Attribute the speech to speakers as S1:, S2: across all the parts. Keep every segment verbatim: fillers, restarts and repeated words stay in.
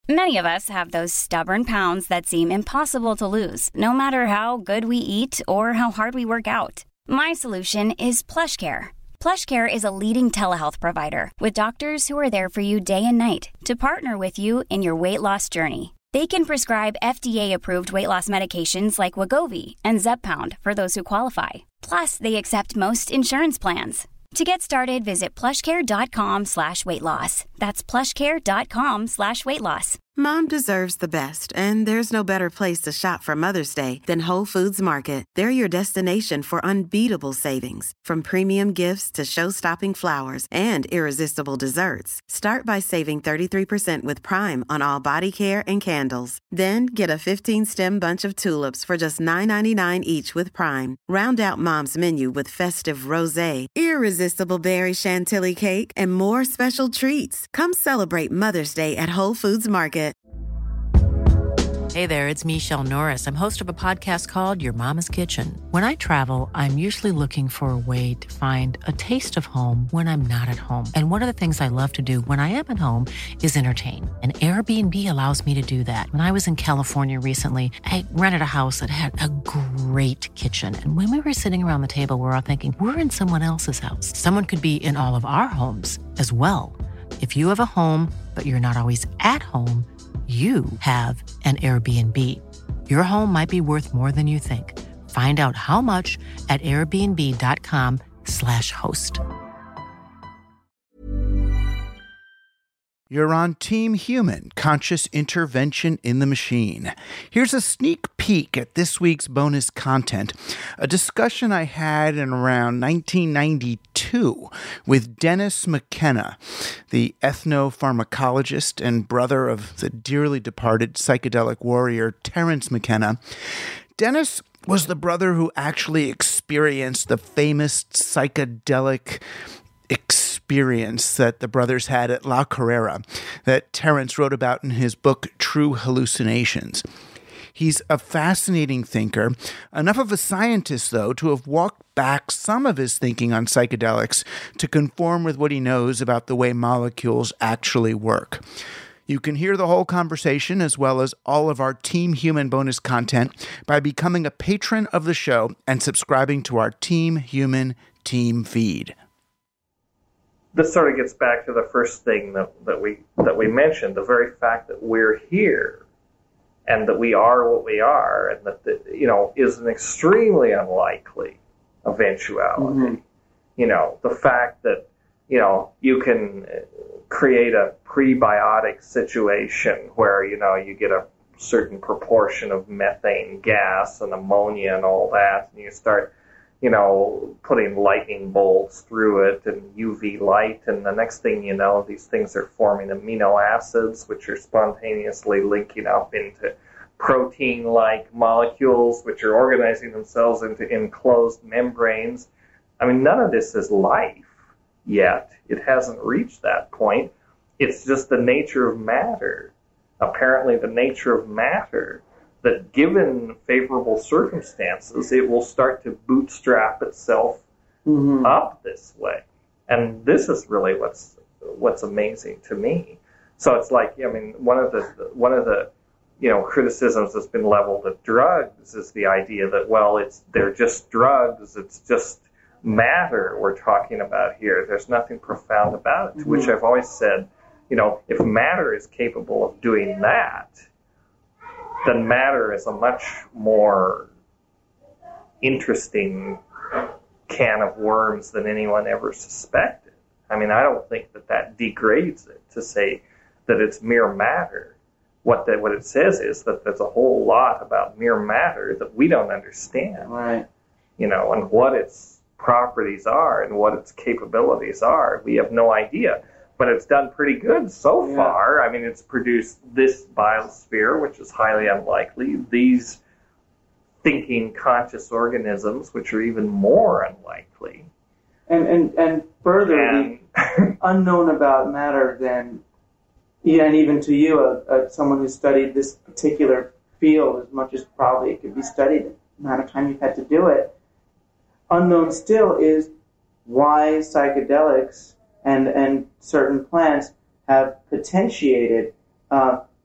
S1: Many of us have those stubborn pounds that seem impossible to lose, no matter how good we eat or how hard we work out. My solution is PlushCare. PlushCare is a leading telehealth provider with doctors who are there for you day and night to partner with you in your weight loss journey. They can prescribe F D A-approved weight loss medications like Wegovy and Zepbound for those who qualify. Plus, they accept most insurance plans. To get started, visit plushcare.com slash weight loss. That's plushcare.com slash weight loss.
S2: Mom deserves the best, and there's no better place to shop for Mother's Day than Whole Foods Market. They're your destination for unbeatable savings, from premium gifts to show-stopping flowers and irresistible desserts. Start by saving thirty-three percent with Prime on all body care and candles. Then get a fifteen-stem bunch of tulips for just nine ninety-nine each with Prime. Round out Mom's menu with festive rosé, irresistible berry chantilly cake, and more special treats. Come celebrate Mother's Day at Whole Foods Market.
S3: Hey there, it's Michelle Norris. I'm host of a podcast called Your Mama's Kitchen. When I travel, I'm usually looking for a way to find a taste of home when I'm not at home. And one of the things I love to do when I am at home is entertain. And Airbnb allows me to do that. When I was in California recently, I rented a house that had a great kitchen. And when we were sitting around the table, we're all thinking, we're in someone else's house. Someone could be in all of our homes as well. If you have a home, but you're not always at home, you have an Airbnb. Your home might be worth more than you think. Find out how much at airbnb.com slash host.
S4: You're on Team Human, Conscious Intervention in the Machine. Here's a sneak peek at this week's bonus content, a discussion I had in around nineteen ninety-two with Dennis McKenna, the ethnopharmacologist and brother of the dearly departed psychedelic warrior Terence McKenna. Dennis was the brother who actually experienced the famous psychedelic experience that the brothers had at La Carrera that Terence wrote about in his book True Hallucinations. He's a fascinating thinker, enough of a scientist, though, to have walked back some of his thinking on psychedelics to conform with what he knows about the way molecules actually work. You can hear the whole conversation as well as all of our Team Human bonus content by becoming a patron of the show and subscribing to our Team Human team feed.
S5: This sort of gets back to the first thing that, that we that we mentioned, the very fact that we're here and that we are what we are, and that the, you know is an extremely unlikely eventuality. Mm-hmm. You know, the fact that you know you can create a prebiotic situation where you know you get a certain proportion of methane gas and ammonia and all that, and you start you know, putting lightning bolts through it and U V light, and the next thing you know, these things are forming amino acids, which are spontaneously linking up into protein-like molecules, which are organizing themselves into enclosed membranes. I mean, none of this is life yet. It hasn't reached that point. It's just the nature of matter. Apparently, the nature of matter, that given favorable circumstances, it will start to bootstrap itself mm-hmm. up this way. And this is really what's what's amazing to me. So it's like, I mean, one of the one of the you know criticisms that's been leveled at drugs is the idea that, well, it's they're just drugs, it's just matter we're talking about here. There's nothing profound about it. Mm-hmm. To which I've always said, you know, if matter is capable of doing that, then matter is a much more interesting can of worms than anyone ever suspected. I mean, I don't think that that degrades it to say that it's mere matter. What that what it says is that there's a whole lot about mere matter that we don't understand.
S6: Right.
S5: You know, and what its properties are and what its capabilities are. We have no idea. But it's done pretty good so yeah. far. I mean, it's produced this biosphere, which is highly unlikely, these thinking conscious organisms, which are even more unlikely.
S6: And and, and further,
S5: and,
S6: the unknown about matter then, yeah, and even to you, uh, uh, someone who studied this particular field as much as probably it could be studied, the amount of time you've had to do it, unknown still is why psychedelics and and certain plants have potentiated uh,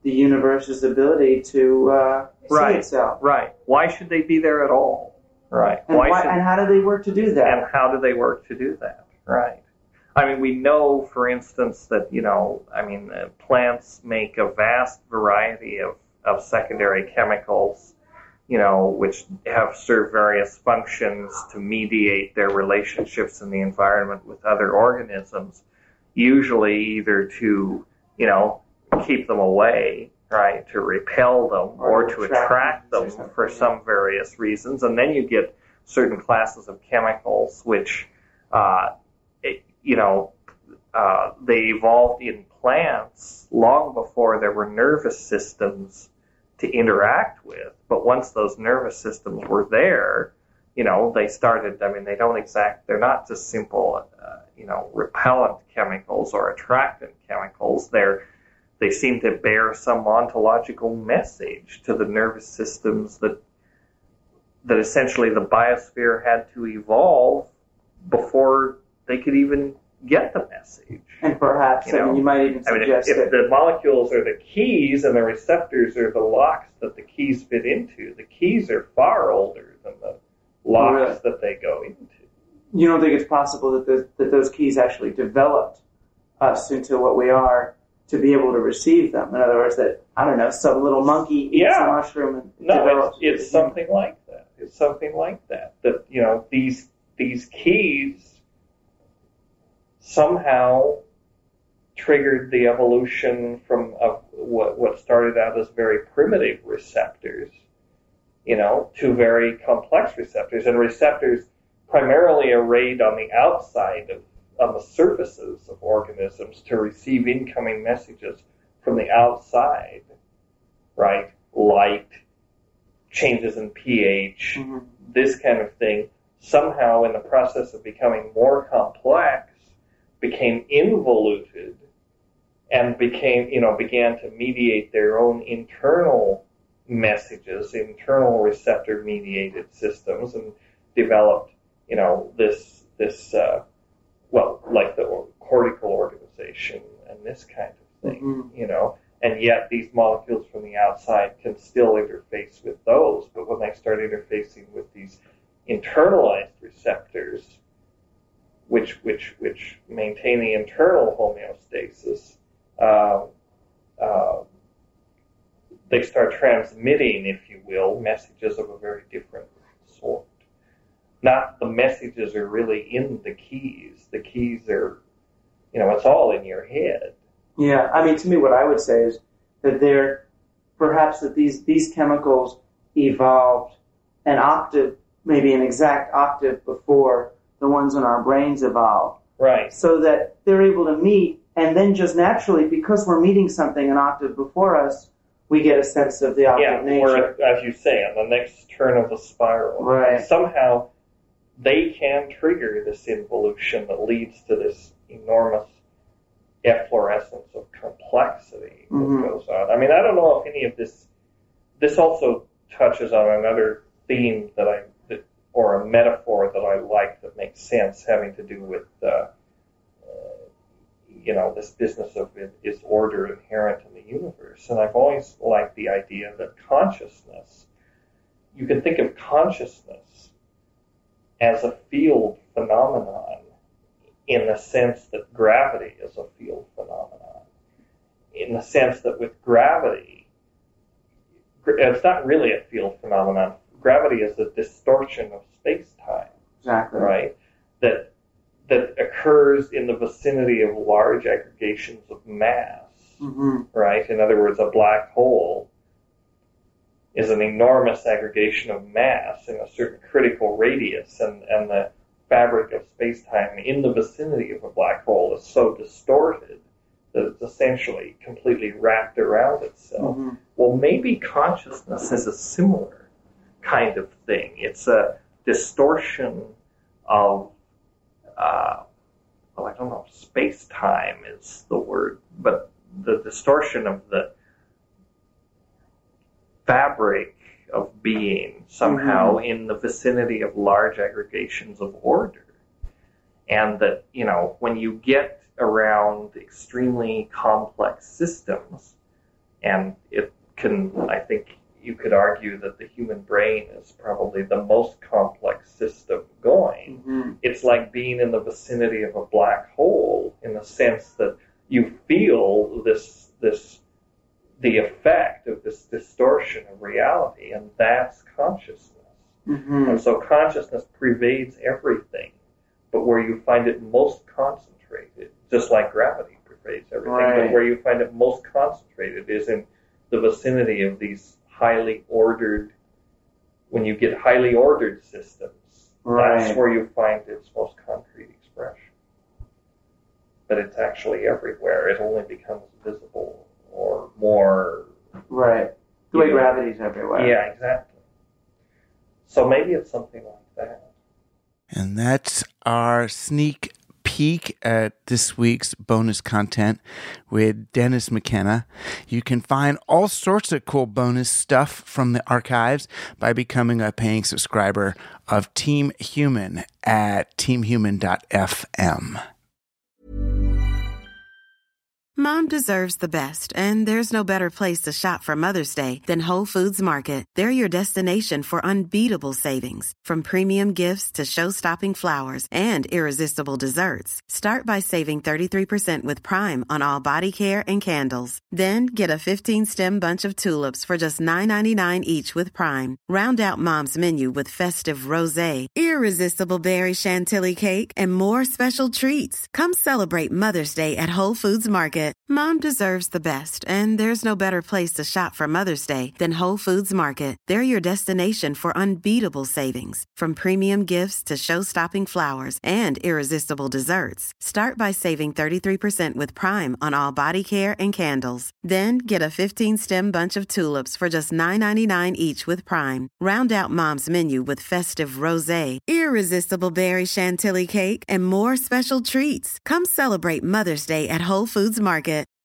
S6: the universe's ability to uh, see
S5: right.
S6: itself.
S5: Right. Why should they be there at all? Right.
S6: And,
S5: why
S6: why,
S5: should,
S6: and how do they work to do that?
S5: And how do they work to do that? Right. I mean, we know, for instance, that, you know, I mean, uh, plants make a vast variety of, of secondary chemicals, you know, which have served various functions to mediate their relationships in the environment with other organisms, usually either to, you know, keep them away, right, to repel them, or, or to attract them for some various reasons. And then you get certain classes of chemicals which, uh, it, you know, uh, they evolved in plants long before there were nervous systems to interact with. But once those nervous systems were there, you know, they started, I mean, they don't exact, they're not just simple, uh, you know, repellent chemicals or attractant chemicals. They're, they seem to bear some ontological message to the nervous systems that, that essentially the biosphere had to evolve before they could even get the message.
S6: And perhaps,
S5: you know?
S6: I mean, you might even
S5: I mean,
S6: suggest
S5: if, if
S6: that
S5: the molecules are the keys and the receptors are the locks that the keys fit into, the keys are far older than the locks
S6: really?
S5: that they go into.
S6: You don't think it's possible that, the, that those keys actually developed us into what we are to be able to receive them? In other words, that, I don't know, some little monkey eats
S5: yeah.
S6: a mushroom and
S5: no,
S6: develops.
S5: It's, it's something like that. It's something like that. That, you know, these these keys somehow triggered the evolution from of what, what started out as very primitive receptors, you know, to very complex receptors, and receptors primarily arrayed on the outside of, on the surfaces of organisms to receive incoming messages from the outside, right? Light, changes in pH, mm-hmm. this kind of thing, somehow in the process of becoming more complex, became involuted and became, you know, began to mediate their own internal messages, internal receptor-mediated systems, and developed, you know, this, this, uh, well, like the cortical organization and this kind of thing, mm-hmm. you know, and yet these molecules from the outside can still interface with those, but when they start interfacing with these internalized receptors, which which which maintain the internal homeostasis, uh, uh, they start transmitting, if you will, messages of a very different sort. Not the messages are really in the keys. The keys are, you know, it's all in your head.
S6: Yeah, I mean, to me, what I would say is that they're, perhaps that these, these chemicals evolved an octave, maybe an exact octave before the ones in our brains evolved.
S5: Right.
S6: So that they're able to meet, and then just naturally, because we're meeting something an octave before us, we get a sense of the octave
S5: yeah,
S6: nature.
S5: Yeah, or, as you say, on the next turn of the spiral.
S6: Right.
S5: Somehow, they can trigger this involution that leads to this enormous efflorescence of complexity
S6: mm-hmm.
S5: that goes on. I mean, I don't know if any of this, this also touches on another theme that I, that, or a metaphor that I like that makes sense, having to do with, uh, uh, you know, this business of it, is order inherent in the universe. And I've always liked the idea that consciousness, you can think of consciousness as a field phenomenon, in the sense that gravity is a field phenomenon. In the sense that with gravity, it's not really a field phenomenon. Gravity is a distortion of space-time.
S6: Exactly.
S5: Right? That that occurs in the vicinity of large aggregations of mass.
S6: Mm-hmm.
S5: Right? In other words, a black hole is an enormous aggregation of mass in a certain critical radius, and, and the fabric of space-time in the vicinity of a black hole is so distorted that it's essentially completely wrapped around itself. Mm-hmm. Well, maybe consciousness is a similar kind of thing. It's a distortion of, uh, well, I don't know if space-time is the word, but the distortion of the fabric of being somehow mm-hmm. in the vicinity of large aggregations of order. And that, you know, when you get around extremely complex systems And it can, I think you could argue that the human brain is probably the most complex system going.
S6: Mm-hmm.
S5: It's like being in the vicinity of a black hole in the sense that you feel this, this, the effect of this distortion of reality, and that's consciousness.
S6: Mm-hmm.
S5: And so consciousness pervades everything, but where you find it most concentrated, just like gravity pervades everything,
S6: right.
S5: but where you find it most concentrated is in the vicinity of these highly ordered, when you get highly ordered systems,
S6: right.
S5: that's where you find its most concrete expression. But it's actually everywhere. It only becomes visible or more...
S6: Right. The way gravity's everywhere.
S5: Yeah, exactly. So maybe it's something like that.
S4: And that's our sneak peek at this week's bonus content with Dennis McKenna. You can find all sorts of cool bonus stuff from the archives by becoming a paying subscriber of Team Human at team human dot f m.
S2: Mom deserves the best, and there's no better place to shop for Mother's Day than Whole Foods Market. They're your destination for unbeatable savings, from premium gifts to show-stopping flowers and irresistible desserts. Start by saving thirty-three percent with Prime on all body care and candles. Then get a fifteen-stem bunch of tulips for just nine ninety-nine each with Prime. Round out Mom's menu with festive rosé, irresistible berry chantilly cake, and more special treats. Come celebrate Mother's Day at Whole Foods Market. Mom deserves the best, and there's no better place to shop for Mother's Day than Whole Foods Market. They're your destination for unbeatable savings, from premium gifts to show-stopping flowers and irresistible desserts. Start by saving thirty-three percent with Prime on all body care and candles. Then get a fifteen-stem bunch of tulips for just nine ninety-nine each with Prime. Round out Mom's menu with festive rosé, irresistible berry chantilly cake, and more special treats. Come celebrate Mother's Day at Whole Foods Market.